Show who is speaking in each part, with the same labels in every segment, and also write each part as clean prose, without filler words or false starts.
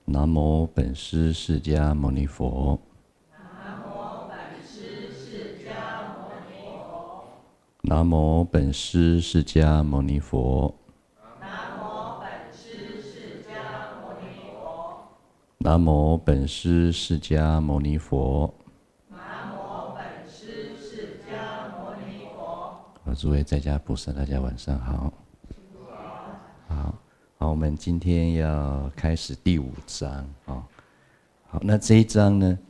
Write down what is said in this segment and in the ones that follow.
Speaker 1: 南无本师释迦牟尼佛。南无本师释迦牟尼佛。南无本师释迦牟尼佛。诸位在家菩萨，大家晚上好。好，我们今天要开始第5章啊。好，那这一章呢，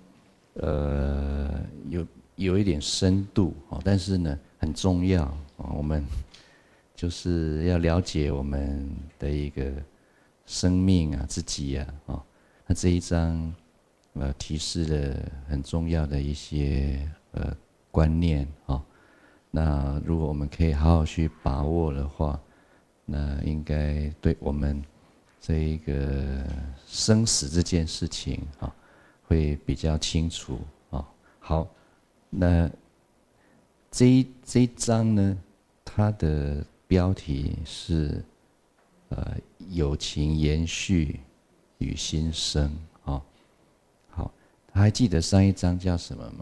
Speaker 1: 有一点深度啊，但是呢很重要啊。我们就是要了解我们的一个生命啊，自己啊。那这一章提示了很重要的一些观念啊。那如果我们可以好好去把握的话，那应该对我们这一个生死这件事情啊，会比较清楚啊。好，那这一章呢，它的标题是有情延续与新生啊。好，还记得上一章叫什么吗？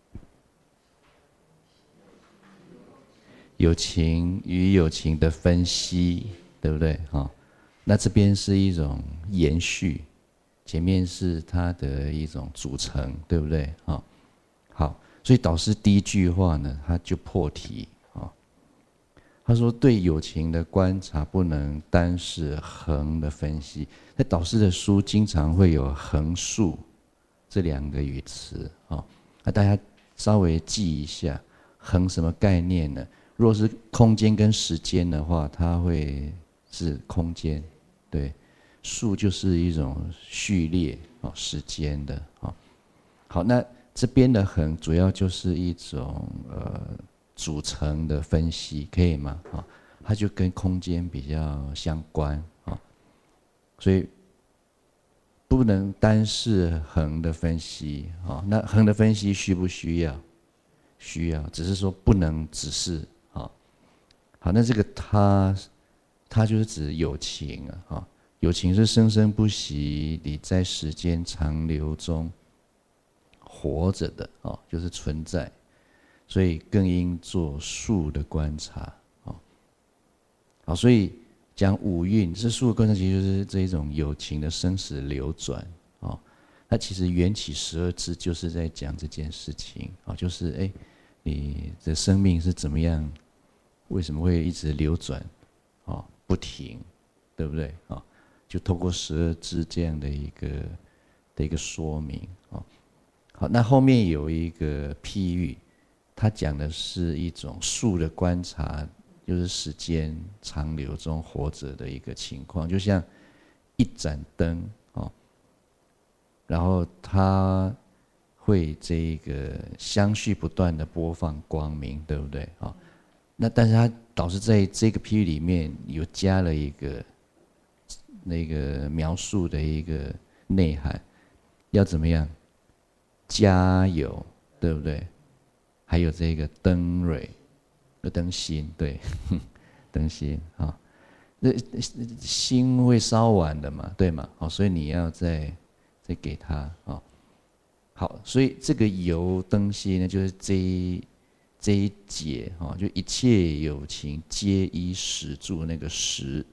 Speaker 1: 有情与有情的分析，对不对？那这边是一种延续，前面是它的一种组成，对不对？好，所以导师第一句话呢，他就破题啊。他说，对有情的观察不能单是横的分析。在导师的书经常会有横竖这2个语词啊，那大家稍微记一下，横什么概念呢？若是空间跟时间的话，它会是空间，对。数就是一种序列时间的好，那这边的横主要就是一种组成的分析，可以吗？它就跟空间比较相关所以不能单是横的分析那横的分析需不需要？需要，只是说不能只是好，那这个它就是指有情有情是生生不息，你在时间长流中活着的就是存在，所以更应做数的观察好，所以讲五蕴，这数的观察其实就是这一种有情的生死流转它其实缘起12支就是在讲这件事情就是你的生命是怎么样？为什么会一直流转不停，对不对就透过12支这样的一个说明好，那后面有一个譬喻，它讲的是一种数的观察，就是时间长流中活着的一个情况，就像一盏灯然后它会这个相续不断的播放光明，对不对那但是他导师在这个譬喻里面有加了一个那个描述的一个内涵，要怎么样？加油，对不对？还有这个灯蕊，灯芯，对，灯芯那心会烧完的嘛，对吗？所以你要再给他好，所以这个油灯芯呢，就是这一节就一切有情皆依实住那个实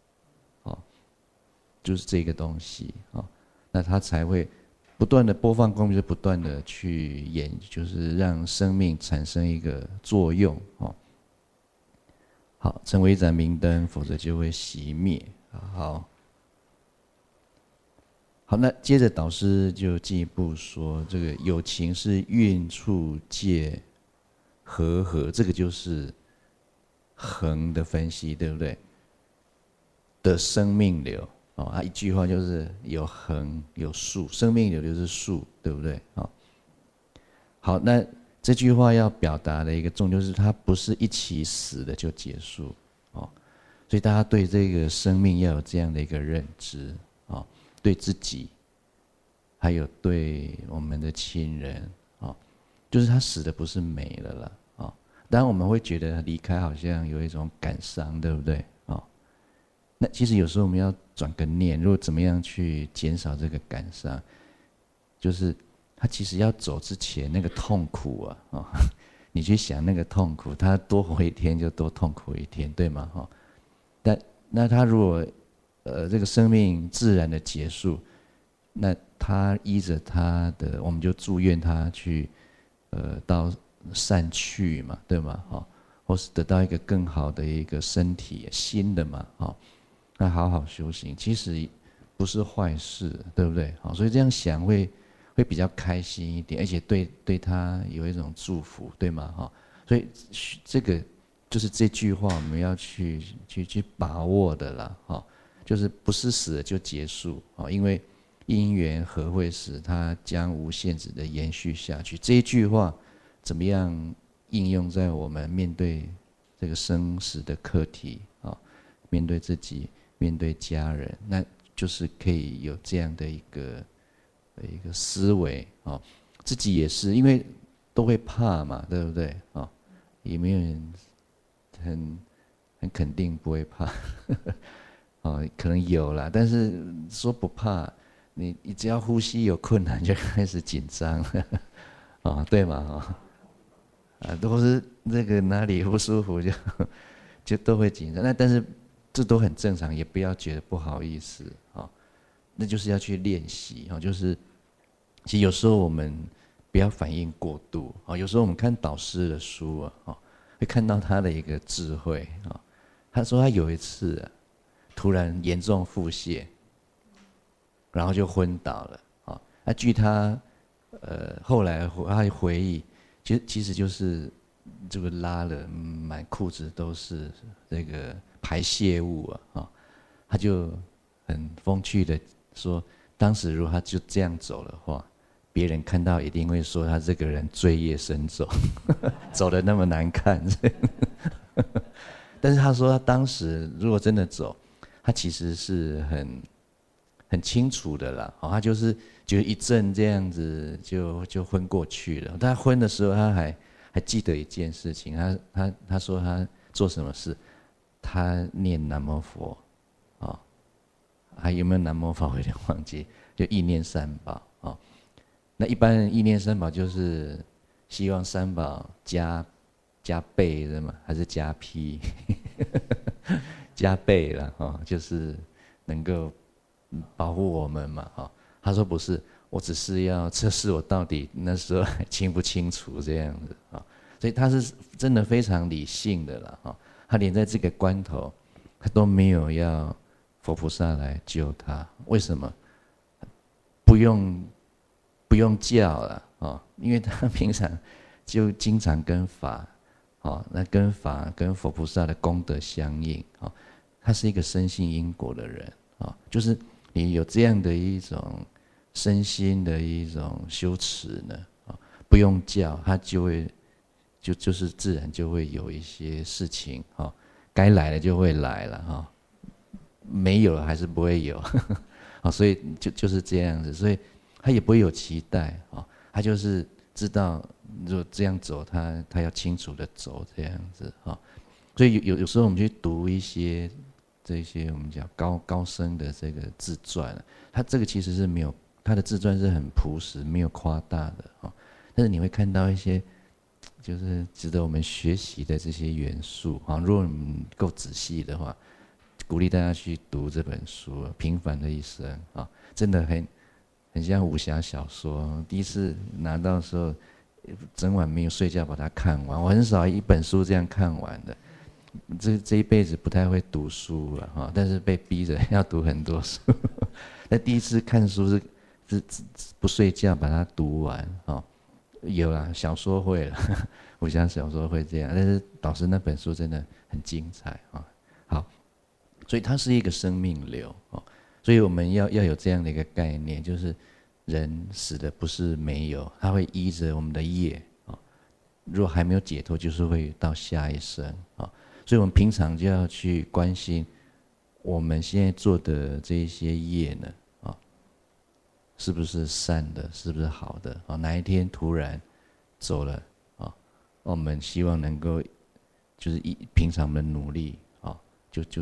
Speaker 1: 就是这个东西那它才会不断的播放光明，就不断的去就是让生命产生一个作用好，成为一盏明灯，否则就会熄灭好，那接着导师就进一步说，这个有情是蕴处界和，这个就是横的分析，对不对？的生命流一句话就是有横有竖，生命流就是竖，对不对好，那这句话要表达的一个重点就是它不是一起死的就结束所以大家对这个生命要有这样的一个认知对自己还有对我们的亲人就是他死的不是没了啦当然我们会觉得离开好像有一种感伤，对不对那其实有时候我们要转个念，如果怎么样去减少这个感伤，就是他其实要走之前那个痛苦啊，你去想那个痛苦，他多活一天就多痛苦一天，对吗？那他如果这个生命自然的结束，那他依着他的，我们就祝愿他去到善趣嘛，对吗？或是得到一个更好的一个身体，新的嘛，那好好修行，其实不是坏事，对不对？所以这样想会比较开心一点，而且对他有一种祝福，对吗？所以这个就是这句话我们要去把握的啦，就是不是死了就结束，因为因缘合会时，它将无限制的延续下去。这一句话怎么样应用在我们面对这个生死的课题啊？面对自己，面对家人，那就是可以有这样的一个思维啊。自己也是，因为都会怕嘛，对不对？也没有人很肯定不会怕，可能有啦，但是说不怕，你只要呼吸有困难就开始紧张了，对吗？都是这个哪里不舒服就都会紧张，但是这都很正常，也不要觉得不好意思那就是要去练习就是其实有时候我们不要反应过度有时候我们看导师的书会看到他的一个智慧他说他有一次突然严重腹泻，然后就昏倒了那据他后来他回忆，其实就是这个拉了满裤子都是这个排泄物他就很风趣的说，当时如果他就这样走的话，别人看到一定会说他这个人罪业深重，走得那么难看。但是他说他当时如果真的走，他其实是很清楚的啦，他就是觉得一阵这样子就昏过去了。他昏的时候，他还记得一件事情，他说他做什么事，他念南无佛还有没有南无佛我有点忘记，就意念三宝那一般人意念三宝就是希望三宝加倍的嘛，还是加 P 加倍了就是能够保护我们嘛他说不是，我只是要测试我到底那时候还清不清楚这样子所以他是真的非常理性的了他连在这个关头他都没有要佛菩萨来救他，为什么？不用叫了因为他平常就经常跟法那跟法跟佛菩萨的功德相应他是一个深信因果的人就是你有这样的一种身心的一种修持呢不用叫他就会就是自然就会有一些事情该来的就会来了没有还是不会有所以就是这样子，所以他也不会有期待他就是知道如果这样走他要清楚的走这样子所以有时候我们去读一些这些我们讲高僧的这个自传他这个其实是没有，他的自传是很朴实没有夸大的但是你会看到一些就是值得我们学习的这些元素如果你够仔细的话，鼓励大家去读这本书《平凡的一生》真的很像武侠小说。第一次拿到的时候，整晚没有睡觉把它看完。我很少一本书这样看完的，这一辈子不太会读书了但是被逼着要读很多书。那第一次看书是不睡觉把它读完有啦，小说会了，武侠小说会这样，但是导师那本书真的很精彩好。所以它是一个生命流所以我们要有这样的一个概念，就是人死的不是没有，他会依着我们的业如果还没有解脱，就是会到下一生所以我们平常就要去关心我们现在做的这一些业呢是不是善的，是不是好的哪一天突然走了我们希望能够就是平常的努力就是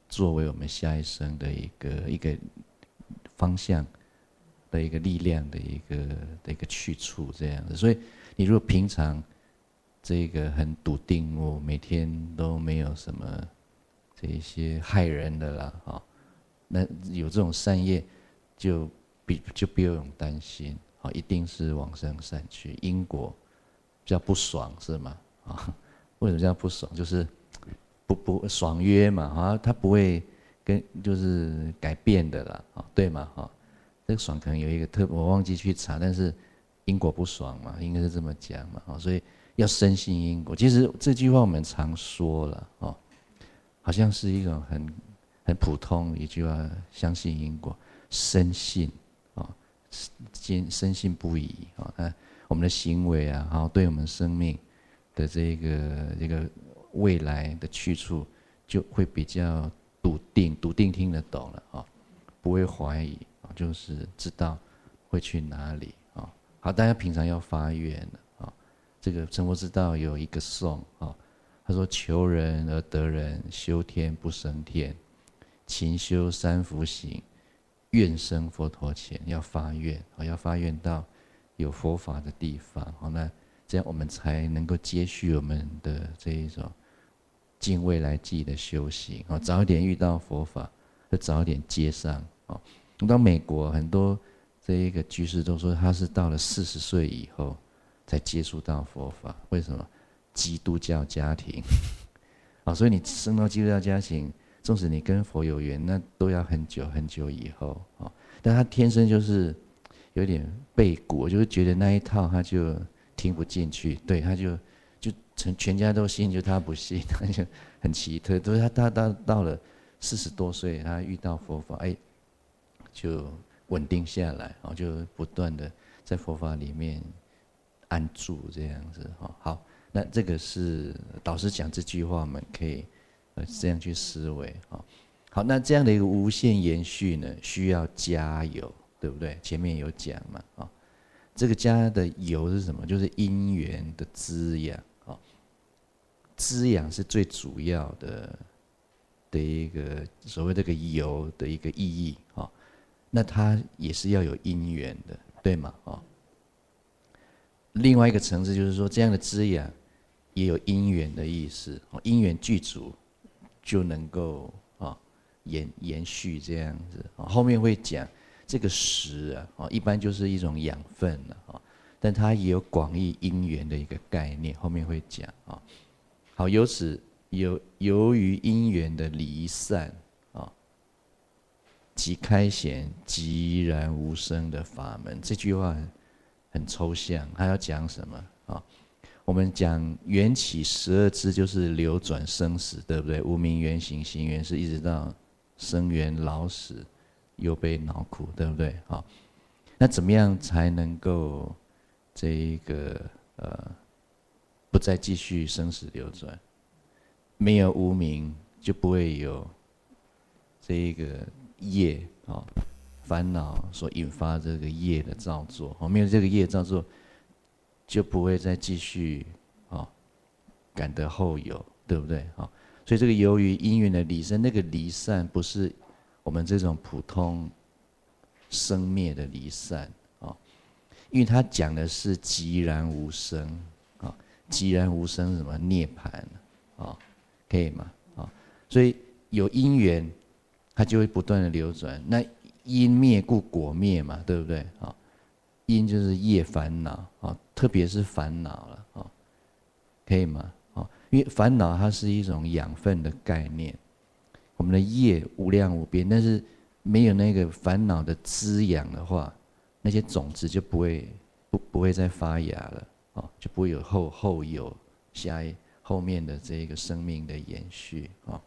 Speaker 1: 作为我们下一生的一个方向的一个力量的一个去处这样子。所以你如果平常这个很笃定，我每天都没有什么这一些害人的啦，哈，那有这种善业，就不用担心，啊，一定是往生善趣，因果比较不爽是吗？啊，为什么叫不爽？就是不爽约嘛，哈，它不会就是改变的啦，啊，对吗？哈，这个爽可能有一个我忘记去查，但是因果不爽嘛，应该是这么讲嘛，啊，所以要深信因果。其实这句话我们常说了，哦，好像是一种很普通的一句话，相信因果，深信啊，深信不疑啊。那我们的行为啊，好，对我们生命的这个未来的去处，就会比较笃定听得懂了啊，不会怀疑啊，就是知道会去哪里啊。好，大家平常要发愿了啊。这个成佛之道有一个颂啊，他说：求人而得人，修天不生天，勤修三福行，愿生佛陀前。要发愿啊，要发愿到有佛法的地方，好，那这样我们才能够接续我们的这一种尽未来际的修行啊，早一点遇到佛法，就早一点接上啊。到美国很多这一个居士都说，他是到了40岁以后才接触到佛法。为什么？基督教家庭啊，所以你生到基督教家庭，纵使你跟佛有缘，那都要很久很久以后啊。但他天生就是有点背骨，就是觉得那一套他就听不进去，对，他就全家都信，就他不信，他就很奇特。都是他到了40多岁，他遇到佛法，哎，就稳定下来，哦，就不断的在佛法里面安住这样子，哦，好，那这个是导师讲这句话，我们可以这样去思维，哦，好，那这样的一个无限延续呢，需要加油，对不对？前面有讲嘛，啊，这个加的油是什么？就是因缘的滋养，啊，滋养是最主要的一个所谓这个油的一个意义，啊，那它也是要有因缘的，对吗？啊，另外一个层次就是说，这样的滋养也有因缘的意思，因缘具足就能够啊延续这样子。后面会讲这个食啊，一般就是一种养分了啊，但它也有广义因缘的一个概念，后面会讲啊。好，由于因缘的离散啊，即开显寂然无声的法门。这句话很抽象，它要讲什么啊？我们讲缘起12支，就是流转生死，对不对？无明缘行，行缘是一直到生缘老死，忧悲恼苦，对不对？好，那怎么样才能够这一个不再继续生死流转？没有无明，就不会有这一个业啊，烦恼所引发这个业的造作。没有这个业造作，就不会再继续啊感得后有，对不对？啊，所以这个由于因缘的离散，那个离散不是我们这种普通生灭的离散啊，因为它讲的是寂然无声啊，寂然无声是什么？涅槃啊。可以吗？啊，所以有因缘，它就会不断的流转。那因灭故果灭嘛，对不对？啊，因就是业烦恼啊，特别是烦恼了啊，可以吗？啊，因为烦恼它是一种养分的概念，我们的业无量无边，但是没有那个烦恼的滋养的话，那些种子就不会再发芽了啊，就不会有后有后面的这个生命的延续啊。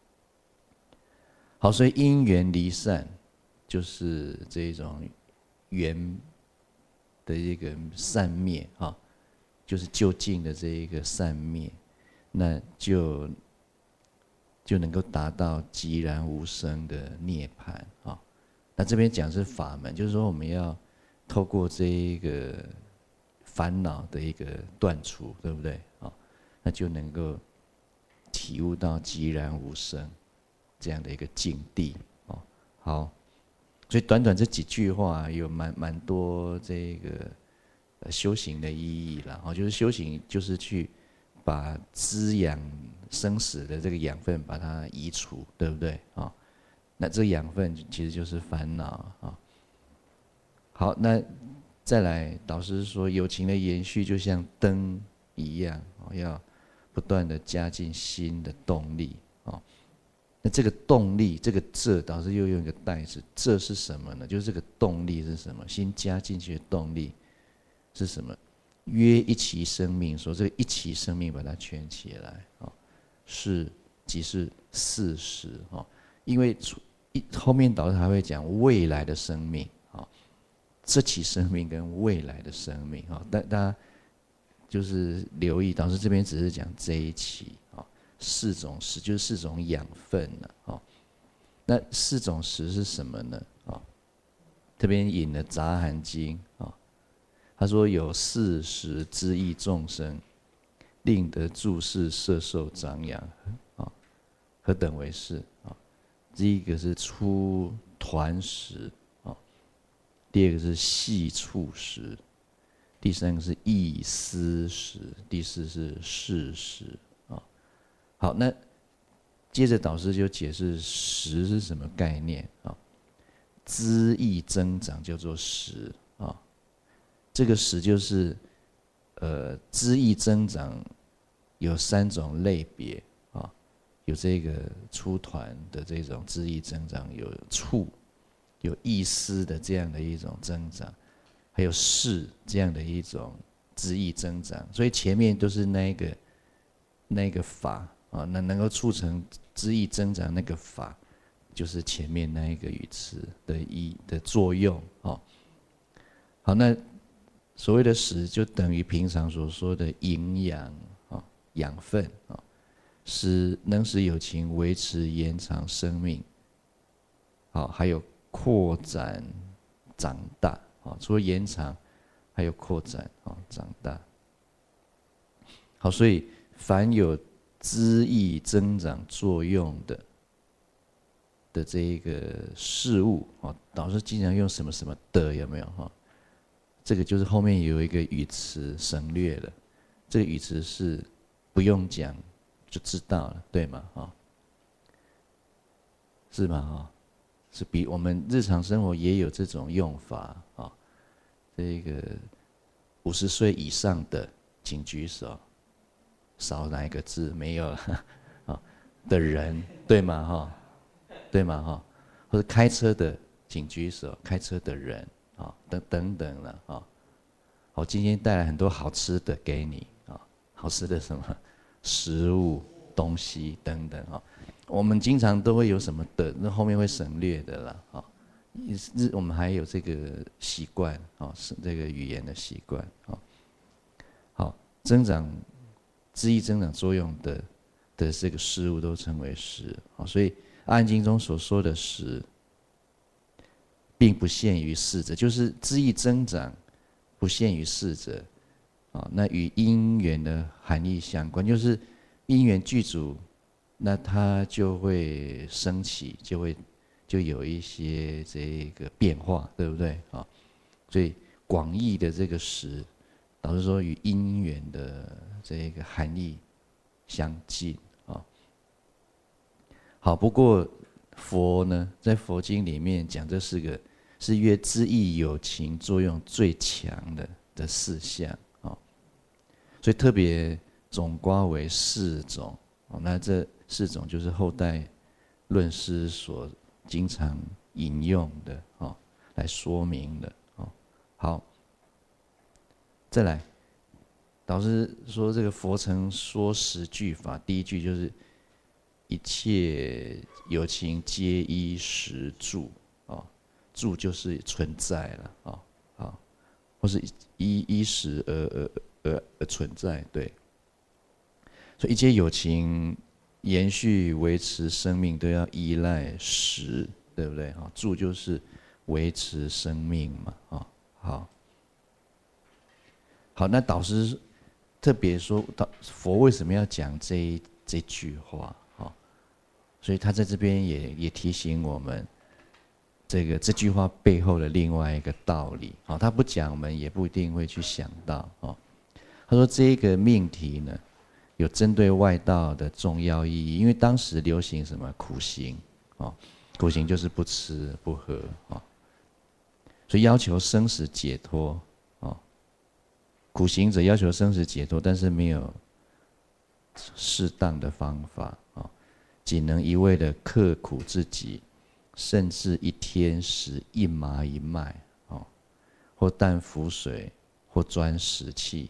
Speaker 1: 好，所以因缘离散，就是这种缘的一个散灭啊，就是究竟的这一个散灭，那就能够达到寂然无声的涅槃啊。那这边讲是法门，就是说我们要透过这一个烦恼的一个断除，对不对啊？那就能够体悟到寂然无声。 这样的一个境地哦。好，所以短短这几句话有蛮多这个修行的意义啦。哦，就是修行就是去把滋养生死的这个养分把它移除，对不对啊？那这个养分其实就是烦恼啊。好，那再来，导师说有情的延续就像灯一样，要不断的加进新的动力啊。那这个动力，这个这导师又用一个代字，这是什么呢？就是这个动力是什么？新加进去的动力是什么？约一期生命，说这个一期生命把它圈起来啊，是即是事实啊。因为后面导师还会讲未来的生命啊，这期生命跟未来的生命啊，大家就是留意，导师这边只是讲这一期啊。四种食就是四种养分了啊。那四种食是什么呢？啊，这边引了《杂含经》啊，他说有四食之益众生，令得住世摄受长养啊，何等为是啊？第一个是出团食啊，第二个是细触食，第三个是意思食，第四是事食啊。好，那接着导师就解释食是什么概念啊？资益增长叫做食啊，这个食就是资益增长有三种类别啊，有这个出团的这种资益增长，有触，有意思的这样的一种增长，还有事这样的一种资益增长。所以前面都是那个法啊，那能够促成资益增长那个法，就是前面那一个语词的作用啊。好，那所谓的食就等于平常所说的营养啊、养分啊，能使有情维持延长生命。好，还有扩展长大啊，除了延长，还有扩展啊长大。好，所以凡有资益增长作用的这一个事物啊，导师经常用什么什么的，有没有哈？这个就是后面有一个语词省略了，这个语词是不用讲就知道了，对吗？哈，是吗？哈，是比我们日常生活也有这种用法啊。这个50岁以上的请举手，少哪一个字没有了啊？的人对吗？哈，对吗？哈，或者开车的请举手，开车的人。啊，等等了啊！我今天带来很多好吃的给你啊，好吃的什么食物、东西等等啊。我们经常都会有什么的，那后面会省略的啦啊。我们还有这个习惯啊，是这个语言的习惯啊。好，资益增长作用的这个事物都称为食啊，所以《阿含经》中所说的食，并不限于四者，就是资益增长，不限于四者，啊，那与因缘的含义相关，就是因缘具足，那它就会升起，就有一些这个变化，对不对啊？所以广义的这个识，导致说与因缘的这个含义相近啊。好，不过佛呢，在佛经里面讲这四个。是约资益有情作用最强的四项啊，所以特别总括为4种。那这4种就是后代论师所经常引用的啊，来说明的啊。好，再来，导师说这个佛曾说10句法，第一句就是一切有情皆依实住。住就是存在了啊，好，或是依实而存在，对。所以一切有情延续维持生命都要依赖实，对不对？啊，住就是维持生命嘛，啊，好，那导师特别说，佛为什么要讲这句话？ 所以他在这边也提醒我们，这句话背后的另外一个道理。好，他不讲，我们也不一定会去想到。哦，他说这个命题呢，有针对外道的重要意义，因为当时流行什么苦行，哦，苦行就是不吃不喝，哦，所以要求生死解脱，哦，苦行者要求生死解脱，但是没有适当的方法，哦，仅能一味的刻苦自己，甚至一天食一麻一麦，哦，或淡浮水，或钻石器。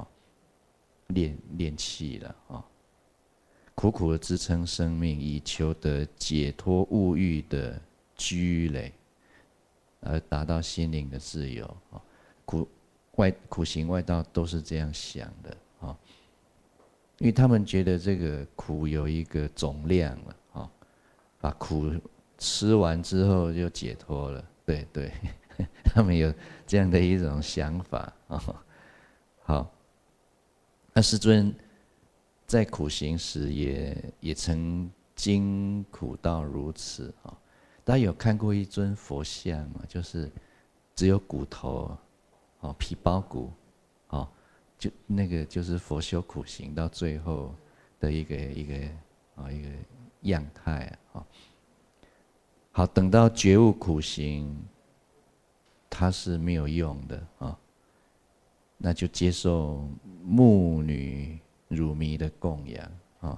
Speaker 1: 练气了啊，苦苦的支撑生命，以求得解脱物欲的拘累，而达到心灵的自由啊。苦行外道都是这样想的啊，因为他们觉得这个苦有一个总量了啊，把苦吃完之后就解脱了。对对，他们有这样的一种想法啊。好。那世尊在苦行时也曾经苦到如此啊！大家有看过一尊佛像吗？就是只有骨头，哦，皮包骨，哦，就那个就是佛修苦行到最后的一个样态啊。好，等到觉悟苦行，它是没有用的啊。那就接受牧女乳糜的供养啊，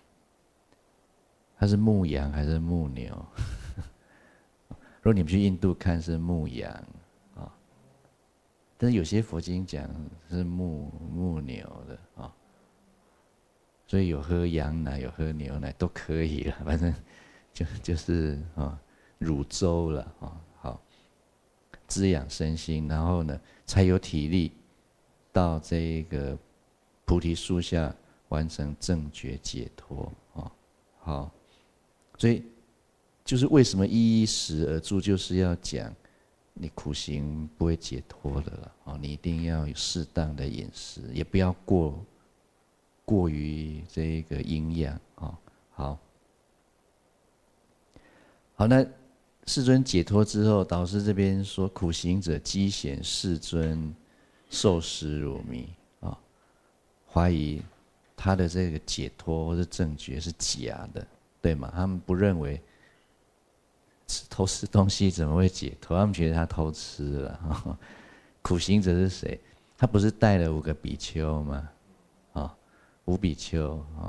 Speaker 1: 它是牧羊还是牧牛？如果你们去印度看是牧羊啊，但是有些佛经讲是牧牛的啊，所以有喝羊奶有喝牛奶都可以了，反正就是啊乳粥了啊，好滋养身心，然后呢才有体力。到这个菩提树下完成正觉解脱啊，好，所以就是为什么依时而住，就是要讲你苦行不会解脱的了啊，你一定要有适当的饮食，也不要过于这个营养啊。好，那世尊解脱之后，导师这边说苦行者讥嫌世尊受食乳糜啊，怀疑他的这个解脱或是正觉是假的，对吗？他们不认为偷吃东西怎么会解脱？他们觉得他偷吃了。苦行者是谁？他不是带了5个比丘吗？啊，5比丘啊，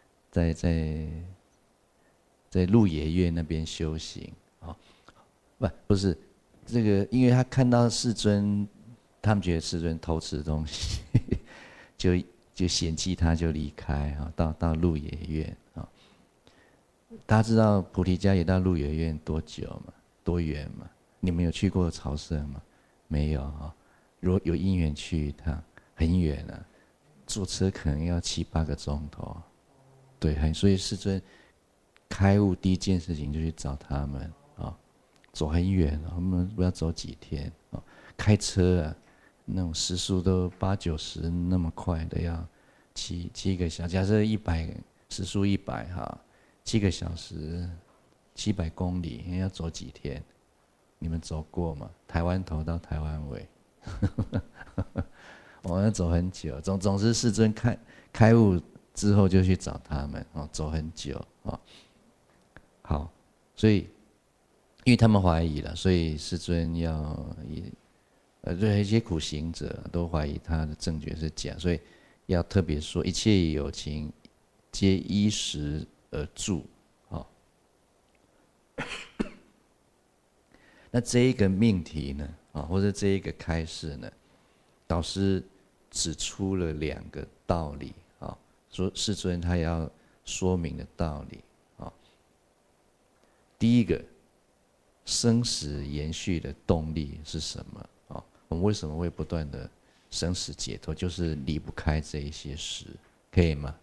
Speaker 1: 在鹿野苑那边修行啊，不是这个，因为他看到世尊。他们觉得世尊偷吃东西，就嫌弃他，就离开啊，到鹿野苑啊。大家知道菩提迦耶到鹿野苑多久吗？多远吗？你们有去过朝圣吗？没有啊。如果有因缘去一趟，很远啊，坐车可能要7、8个钟头。对，所以世尊开悟第一件事情就去找他们啊，走很远，我们不要走几天啊，开车啊。那种时速都80、90那么快的，要7个小时。假设时速100哈，7个小时，700公里，要走几天？你们走过吗？台湾头到台湾尾，我们走很久。总之，世尊开悟之后就去找他们哦，走很久哦。好，所以因为他们怀疑了，所以世尊要对一些苦行者都怀疑他的正觉是假，所以要特别说一切有情皆依时而住。好，那这一个命题呢，或者这一个开示呢，导师指出了2个道理啊，说世尊他要说明的道理啊。第一个，生死延续的动力是什么？我们为什么会不断的生死解脱？就是离不开这一些事，可以吗？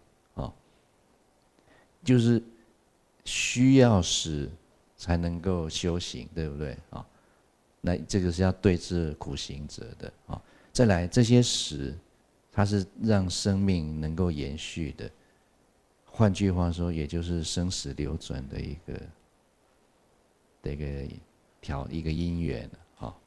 Speaker 1: 就是需要死才能够修行，对不对？那这个是要对治苦行者的啊。再来，这些死，它是让生命能够延续的， 换句话说，也就是生死流转的一个因缘了。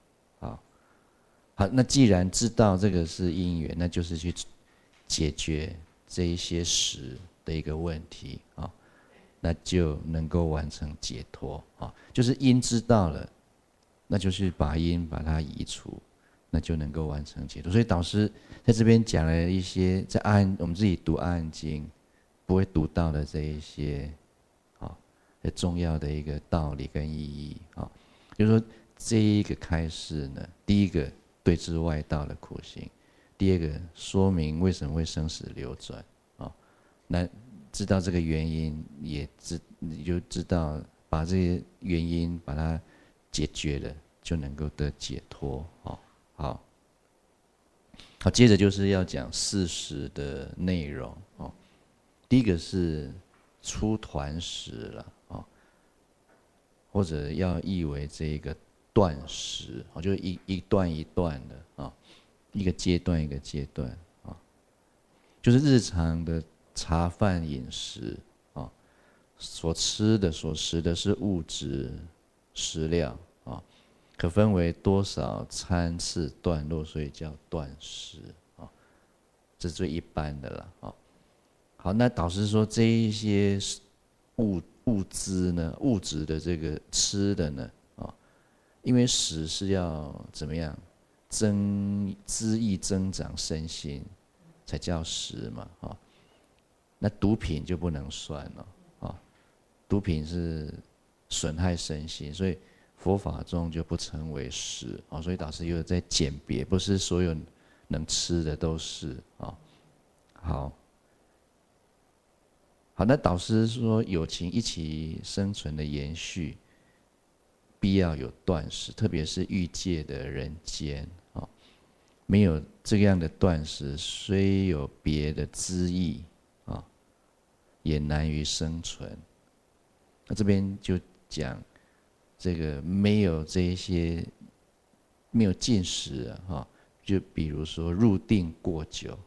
Speaker 1: 好，那既然知道这个是因缘，那就是去解决这一些识的一个问题啊，那就能够完成解脱啊。就是因知道了，那就是把因把它移除，那就能够完成解脱。所以导师在这边讲了一些在我们自己读阿含经不会读到的这一些很重要的一个道理跟意义啊，就是说这一个开示呢，第一个对治外道的苦行，第二个说明为什么会生死流转啊，那知道这个原因，你就知道把这些原因把它解决了，就能够得解脱。好，接着就是要讲事实的内容哦。第一个是出团时了或者要译为这个断时就是一段一段的一个阶段一个阶段就是日常的茶饭饮食所吃的所食的是物质食料可分为多少餐次段落，所以叫断食这是最一般的了好，那导师说这一些物资呢，物质的这个吃的呢因为食是要怎么样滋益增长身心才叫食嘛那毒品就不能算了毒品是损害身心，所以佛法中就不称为食所以导师又在简别，不是所有能吃的都是好，那导师说友情一起生存的延续，必要有断食，特别是欲界的人间没有这样的断食，虽有别的资益也难于生存。那这边就讲这个没有这一些没有进食就比如说入定过久，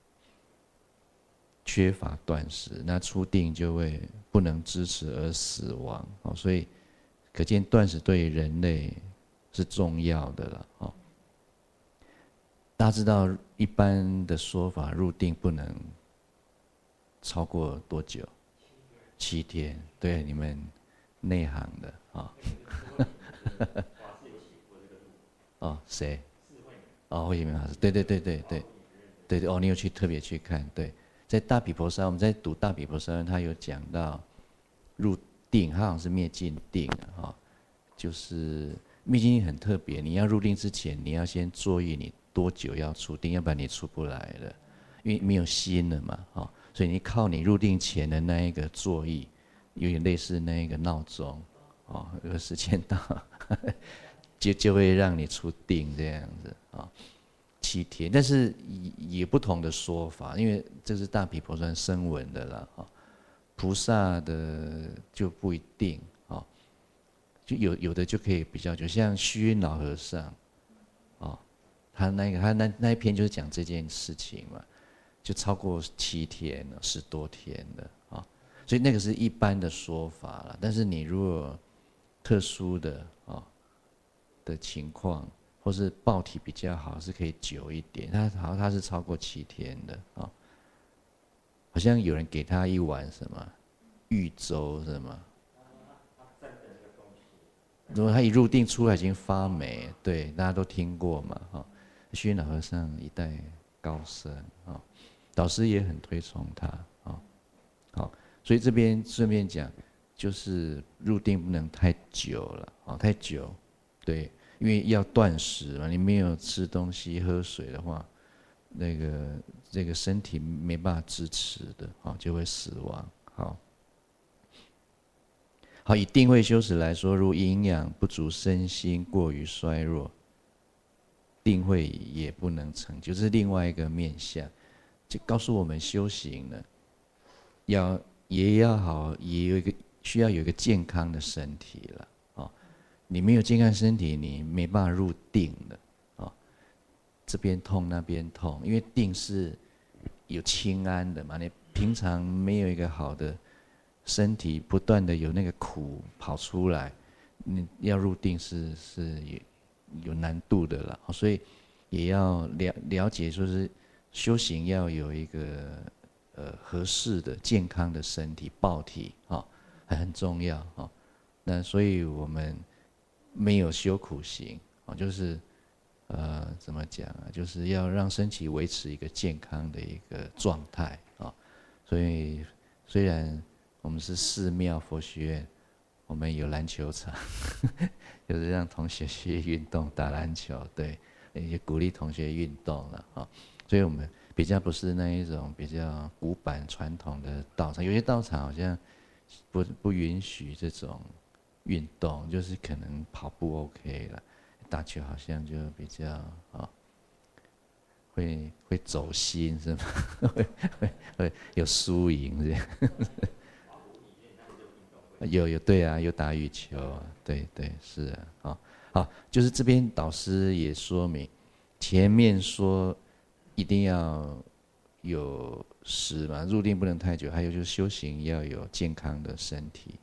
Speaker 1: 缺乏断食，那出定就会不能支持而死亡所以可见断食对人类是重要的了大家知道一般的说法，入定不能超过多久？7天。对，你们内行的谁？慧明法师。对，你有去特别去看。对，在大毗婆沙，我们在读大毗婆沙，他有讲到入定，他好像是灭尽定就是灭尽定很特别，你要入定之前，你要先作意你多久要出定，要不然你出不来了，因为没有心了嘛所以你靠你入定前的那一个作意，有点类似那一个闹钟有个时间到就会让你出定这样子7天，但是也不同的说法，因为这是大毗婆沙声闻的啦菩萨的就不一定就有的就可以比较久，像虚云老和尚他那一篇就是讲这件事情嘛，就超过7天了，10多天的所以那个是一般的说法了。但是你如果特殊的的情况，或是报体比较好，是可以久一点。他是超过7天的好像有人给他一碗什么玉粥是吗？如果他一入定出来已经发霉，对，大家都听过嘛虚云老和尚一代高僧导师也很推崇他所以这边顺便讲，就是入定不能太久了太久，对，因为要断食嘛，你没有吃东西喝水的话，这个身体没办法支持的就会死亡。好，以定慧修持来说，如营养不足，身心过于衰弱，定慧也不能成就，这是另外一个面向，就告诉我们修行呢，也要好，也需要有一个健康的身体了你没有健康身体，你没办法入定的这边痛那边痛，因为定是有轻安的嘛，你平常没有一个好的身体，不断的有那个苦跑出来，你要入定是有难度的了。所以也要了解，说是修行要有一个合适的健康的身体报体很重要那所以我们没有修苦行就是怎么讲啊？就是要让身体维持一个健康的一个状态所以虽然我们是寺庙佛学院，我们有篮球场，就是让同学去运动打篮球，对，也鼓励同学运动了所以我们比较不是那一种比较古板传统的道场，有些道场好像不允许这种运动，就是可能跑步 OK 了，打球好像就比较会走心是吗？会有输赢这样。有对啊，有打羽球对是好，就是这边导师也说明，前面说一定要有食嘛，入定不能太久，还有就是修行要有健康的身体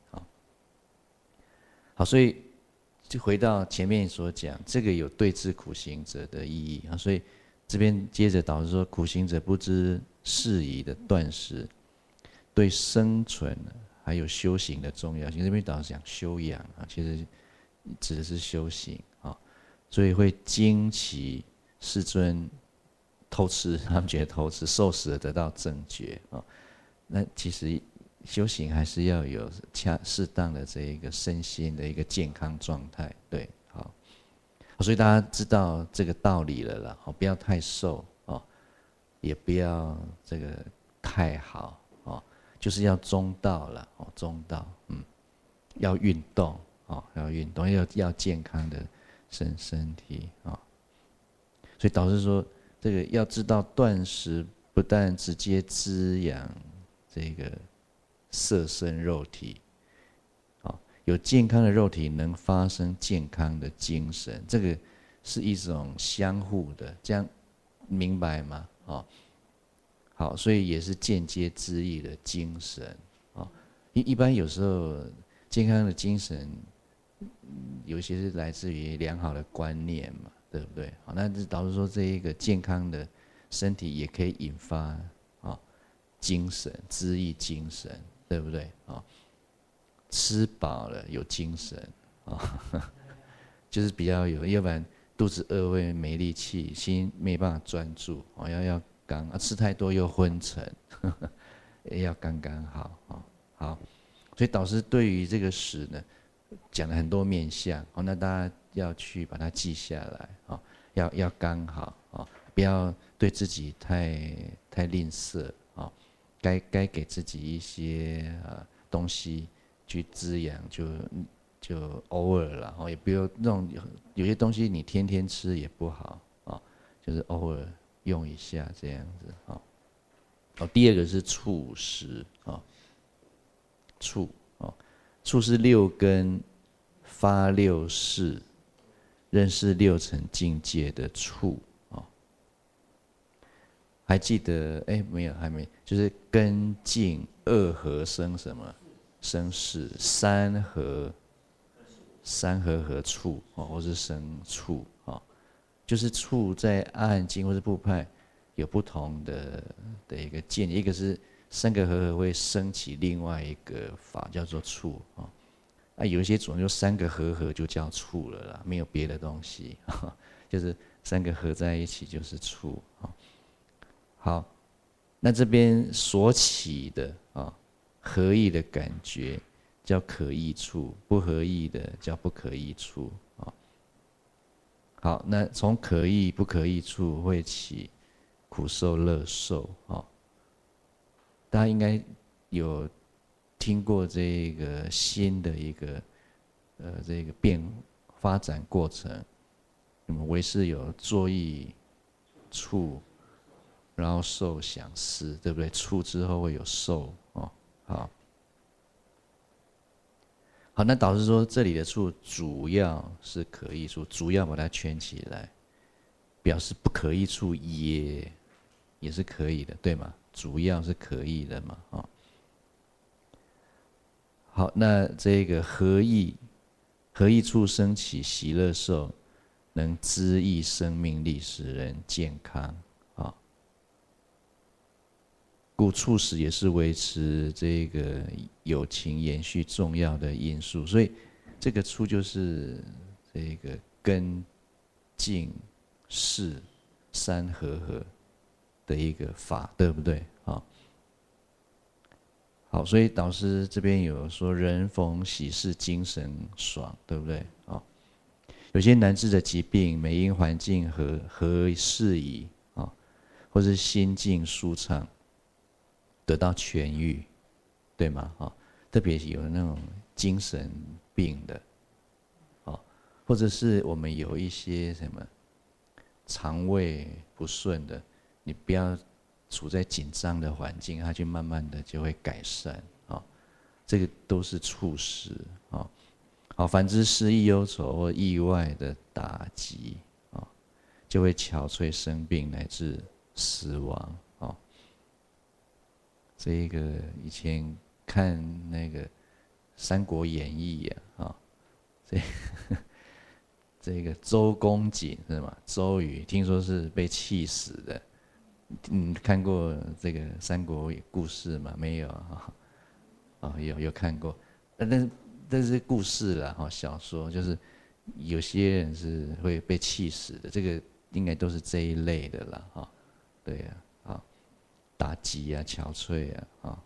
Speaker 1: 好，所以就回到前面所讲，这个有对治苦行者的意义所以这边接着导师说，苦行者不知适宜的断食，对生存还有修行的重要性。这边导师讲修养其实指的是修行所以会惊奇世尊偷吃，他们觉得偷吃受死了得到正觉那其实修行还是要有适当的这一个身心的一个健康状态，对，好，所以大家知道这个道理了啦，不要太瘦也不要这个太好就是要中道了中道，要运动要运动，要健康的身体所以导师说，这个要知道断食不但直接滋养这个色身肉体有健康的肉体能发生健康的精神，这个是一种相互的，这样明白吗好，所以也是间接之意的精神一般有时候健康的精神有些是来自于良好的观念嘛，对不对那导致说这一个健康的身体也可以引发精神之意精神，对不对吃饱了有精神就是比较有，要不然肚子饿会没力气，心没办法专注要刚吃太多又昏沉要刚刚好好，所以导师对于这个食呢讲了很多面向那大家要去把它记下来要刚好不要对自己太吝啬该给自己一些东西去滋养，就偶尔了也不用那种有些东西你天天吃也不好就是偶尔用一下这样子第二个是触食触是六根发六识，认识六层境界的触还记得没有还没，就是根境二合生什么生识，三合合触或是生触就是触在阿含经或是部派有不同的一个见解，一个是三个合合会升起另外一个法叫做触有一些主张就三个合合就叫触了啦，没有别的东西就是三个合在一起就是触好，那这边所起的合意的感觉叫可意处，不合意的叫不可意处好，那从可意不可意处会起苦受乐受大家应该有听过这个心的一个这个发展过程。那么唯识有作意、触，然后受、想、思，对不对？触之后会有受好，那导师说这里的触主要是可意处，主要把它圈起来，表示不可意处也是可以的，对吗？ 主要是可以的嘛，啊。好，那这个何意处生起喜乐受，能滋益生命力，使人健康啊。故处时也是维持这个有情延续重要的因素，所以这个处就是这个根、净、事三合的一个法，对不对？啊。好，所以导师这边有说，人逢喜事精神爽，对不对？啊，有些难治的疾病，每因环境合适宜啊，或是心境舒畅，得到痊愈，对吗？啊，特别有那种精神病的，啊，或者是我们有一些什么肠胃不顺的，你不要处在紧张的环境，它就慢慢的就会改善啊。这个都是促使啊。好，反之失意忧愁或意外的打击啊，就会憔悴生病乃至死亡啊。这个以前看那个《三国演义》啊，这个周公瑾是吗？周瑜听说是被气死的。看过这个三国故事吗？没有啊？哦，有看过，但是故事啦，哈，小说就是有些人是会被气死的，这个应该都是这一类的啦，哈，对呀，啊，打击啊，憔悴啊，啊，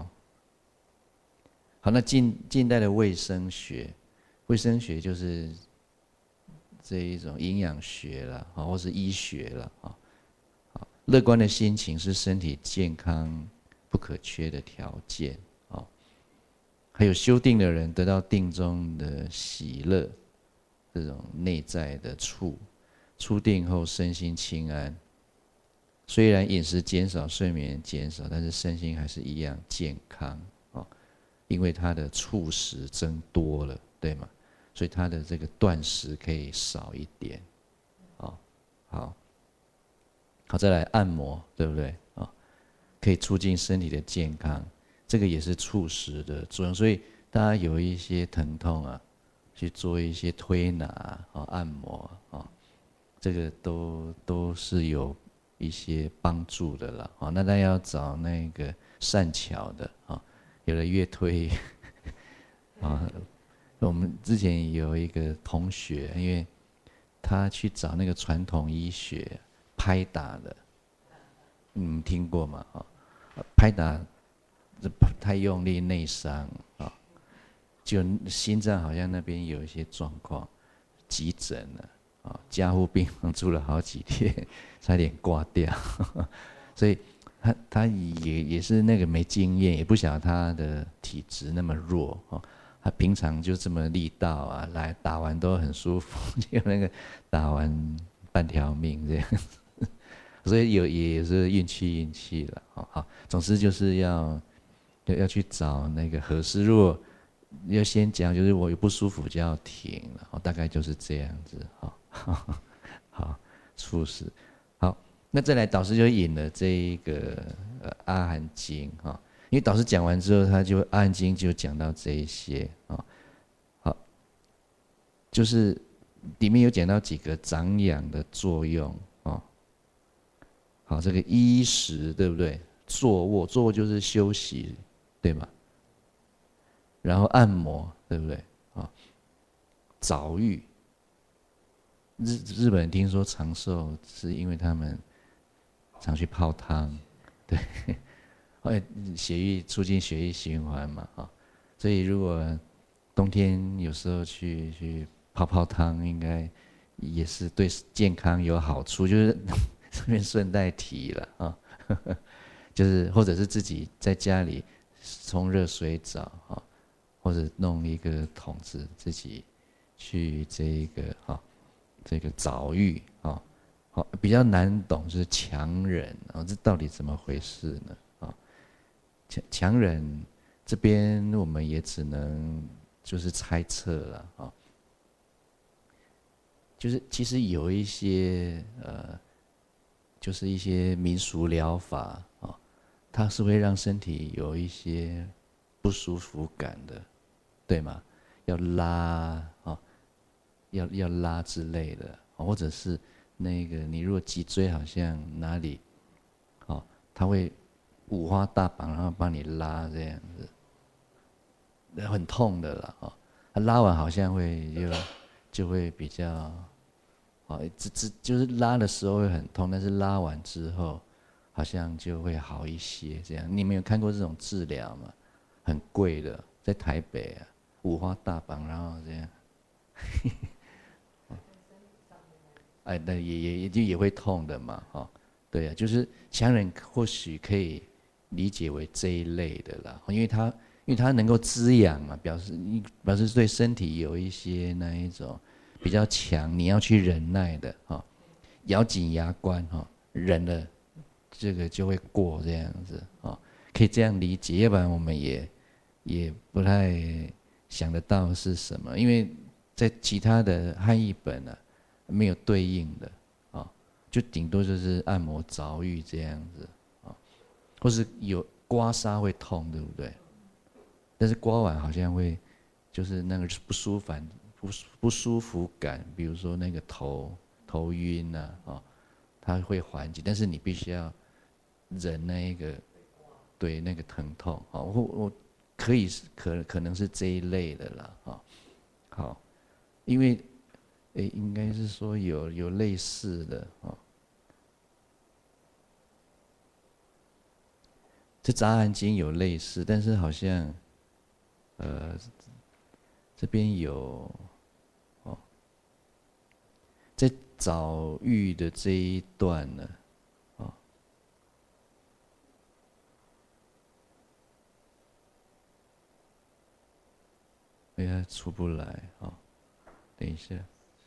Speaker 1: 好，那近代的卫生学就是这一种营养学啦，啊，或是医学啦，啊。乐观的心情是身体健康不可缺的条件啊。还有修定的人得到定中的喜乐，这种内在的出定后身心清安。虽然饮食减少、睡眠减少，但是身心还是一样健康啊，因为他的触食增多了，对吗？所以他的这个断食可以少一点啊。好，再来按摩，对不对啊？可以促进身体的健康，这个也是促使的作用。所以大家有一些疼痛啊，去做一些推拿啊、按摩啊，这个都是有一些帮助的啦。啊，那大家要找那个善巧的啊，有的越推啊。我们之前有一个同学，因为他去找那个传统医学。拍打的，听过吗？啊，拍打太用力内伤啊，就心脏好像那边有一些状况，急诊了啊，加护病房住了好几天，差点挂掉。所以他也是那个没经验，也不晓得他的体质那么弱啊，他平常就这么力道啊，来打完都很舒服，就那个打完半条命这样。所以也是运气了，好，总之就是要去找那个合适。如果要先讲，就是我有不舒服就要停了，大概就是这样子，好，初始，好，那再来导师就引了这一个阿含经哈，因为导师讲完之后，他就阿含经就讲到这一些啊，好，就是里面有讲到几个长养的作用。好，这个衣食对不对？坐卧就是休息，对吗？然后按摩，对不对？啊，早育。日本人听说长寿是因为他们常去泡汤，对，促进血液循环嘛，啊，所以如果冬天有时候去泡汤，应该也是对健康有好处，就是。这边顺带提了啊，就是或者是自己在家里冲热水澡啊，或者弄一个桶子自己去这个澡浴啊，好比较难懂就是强忍啊，这到底怎么回事呢？啊，强忍这边我们也只能就是猜测了啊，就是其实有一些就是一些民俗疗法啊， 它是会让身体有一些不舒服感的，对吗？要拉啊，要拉之类的，或者是那个你如果脊椎好像哪里，哦，它会五花大绑，然后帮你拉这样子，很痛的啦，哦，它拉完好像就会比较，哦，就是拉的时候会很痛，但是拉完之后好像就会好一些。这样，你没有看过这种治疗吗？很贵的，在台北啊，五花大绑，然后这样，哎，那也会痛的嘛，哈，对啊，就是强人或许可以理解为这一类的啦，因为它能够滋养嘛，表示对身体有一些那一种比较强，你要去忍耐的哈，咬紧牙关哈，忍了这个就会过这样子啊，可以这样理解，要不然我们也不太想得到是什么，因为在其他的汉译本啊没有对应的啊，就顶多就是按摩着浴这样子啊，或是有刮痧会痛，对不对？但是刮完好像会就是那个不舒服感，比如说那个头晕呐啊，它会缓解，但是你必须要忍那一个对那个疼痛啊，我可能是这一类的啦啊，好，因为应该是说有类似的啊，这杂含经有类似，但是好像这边有哦，在早育的这一段呢，哦，哎呀出不来啊，哦，等一下。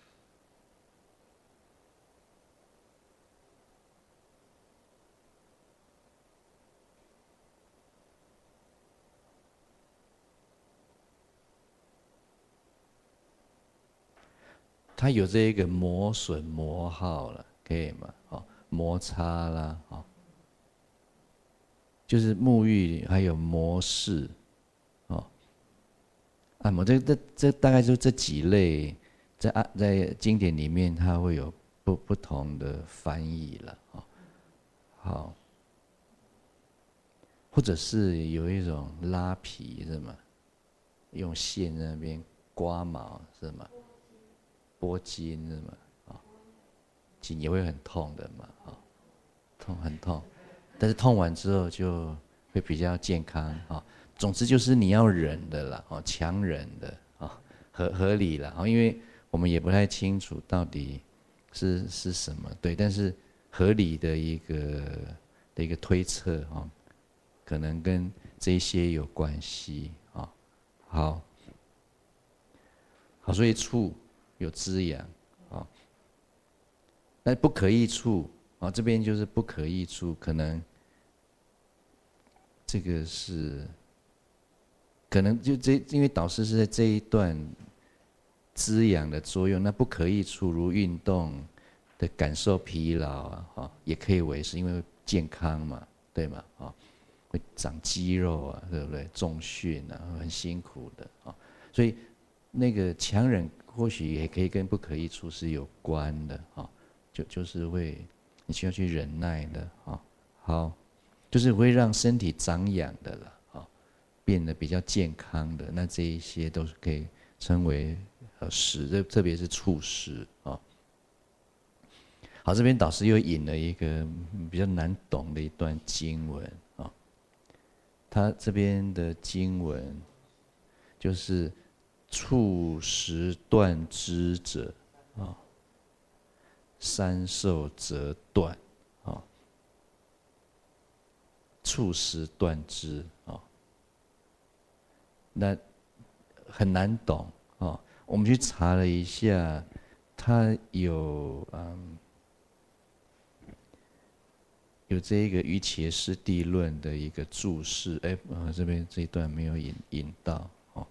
Speaker 1: 它有这一个磨损磨耗了，可以吗？哦，摩擦啦，哦，就是沐浴还有摩式，哦，按摩这大概就这几类，在经典里面它会有不同的翻译了，哦，好，或者是有一种拉皮是吗？用线在那边刮毛是吗？拨筋是吗？啊，筋也会很痛的嘛，啊，很痛，但是痛完之后就会比较健康啊。总之就是你要忍的啦，哦，强忍的啊，合理啦，因为我们也不太清楚到底是什么，对，但是合理的一个推测啊，可能跟这些有关系啊。好，好，所以处有滋养啊，但不可益处啊，这边就是不可益处，可能这个是可能就因为导师是在这一段滋养的作用，那不可益处如运动的感受疲劳啊，哈，也可以为是因为健康嘛，对吗？啊，会长肌肉啊，对不对？重训啊，很辛苦的啊，所以那个强忍或许也可以跟不可益处是有关的啊，就是会你需要去忍耐的啊，好，就是会让身体长养的啦，啊，变得比较健康的，那这一些都是可以称为食，特别是处食啊。好，这边导师又引了一个比较难懂的一段经文啊，他这边的经文就是处食断肢者啊，三受则断啊，处食断肢啊，那很难懂啊。我们去查了一下，它有这一个《瑜伽师地论》的一个注释，这边这一段没有引到哦，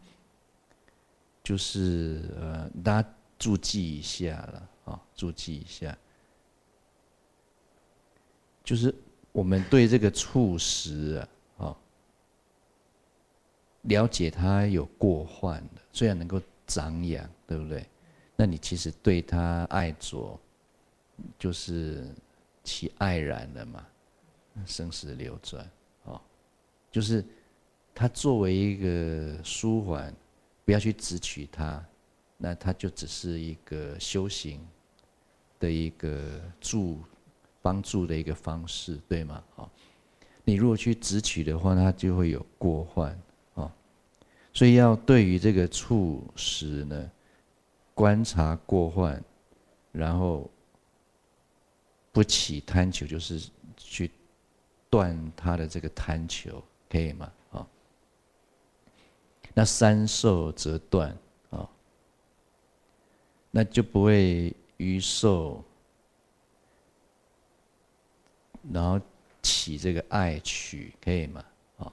Speaker 1: 就是大家注记一下了啊，注记一下，就是我们对这个触识啊，了解它有过患的，虽然能够长养，对不对？那你其实对它爱着，就是其爱然了嘛，生死流转，就是它作为一个舒缓，不要去执取它，那它就只是一个修行的一个帮助的一个方式，对吗？你如果去执取的话，它就会有过患，所以要对于这个触识呢，观察过患，然后不起贪求，就是去断它的这个贪求，可以吗？那三受则断，那就不会于受，然后起这个爱取，可以吗？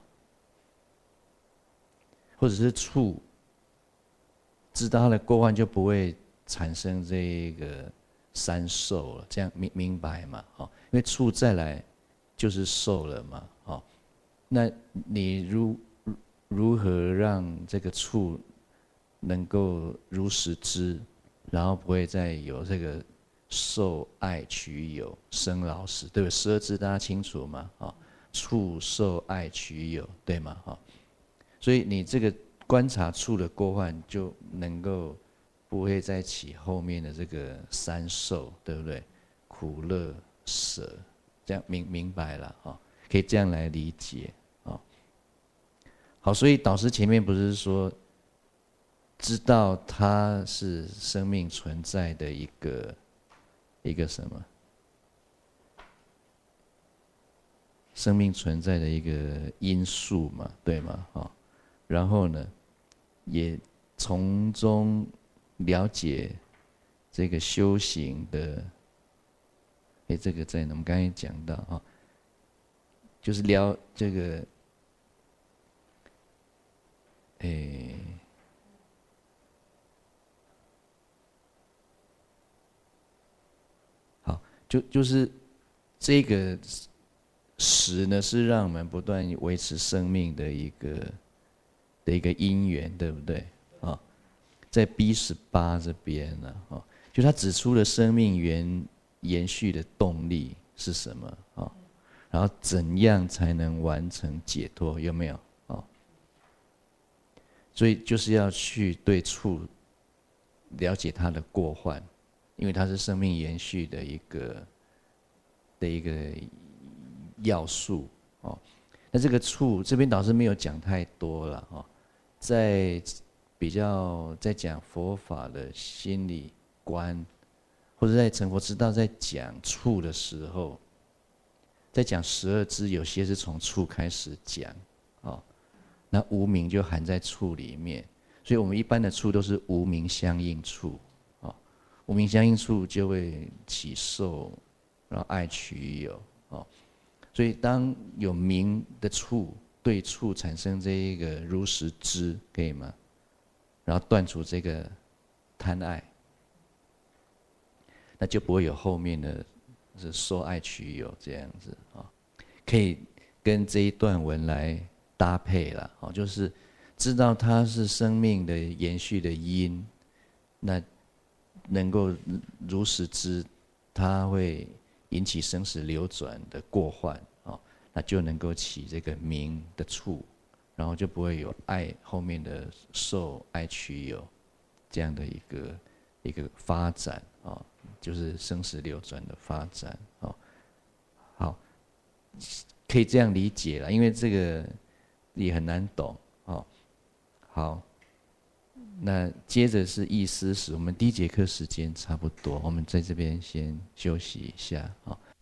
Speaker 1: 或者是触，知道它的过患，就不会产生这个三受了，这样明白吗？因为触再来就是受了嘛，那你如何让这个触能够如实知，然后不会再有这个受爱取有生老死，对不对？十二支大家清楚吗？触受爱取有，对吗？所以你这个观察触的过患，就能够不会再起后面的这个三受，对不对？苦乐舍，这样明白了，可以这样来理解。好，所以导师前面不是说，知道它是生命存在的一个什么？生命存在的一个因素嘛，对吗？然后呢，也从中了解这个修行的，这个在我们刚才讲到就是这个。好，就是这个识呢，是让我们不断维持生命的一个因缘，对不对？在 B18这边呢，就他指出了生命延续的动力是什么然后怎样才能完成解脱？有没有？所以就是要去对触了解它的过患，因为它是生命延续的一个要素那这个触这边导师没有讲太多了在讲佛法的心理观，或者在成佛之道在讲触的时候，在讲12支，有些是从触开始讲那无明就含在触里面，所以我们一般的触都是无明相应触无明相应触就会起受，然后爱取有所以当有明的触对触产生这一个如实知，可以吗？然后断除这个贪爱，那就不会有后面的是受爱取有这样子可以跟这一段文来搭配了就是知道它是生命的延续的因，那能够如实知它会引起生死流转的过患那就能够起这个明的触，然后就不会有爱后面的受爱取有这样的一个发展就是生死流转的发展好，可以这样理解了，因为这个也很难懂好，那接着是意思史，我们第一节课时间差不多，我们在这边先休息一下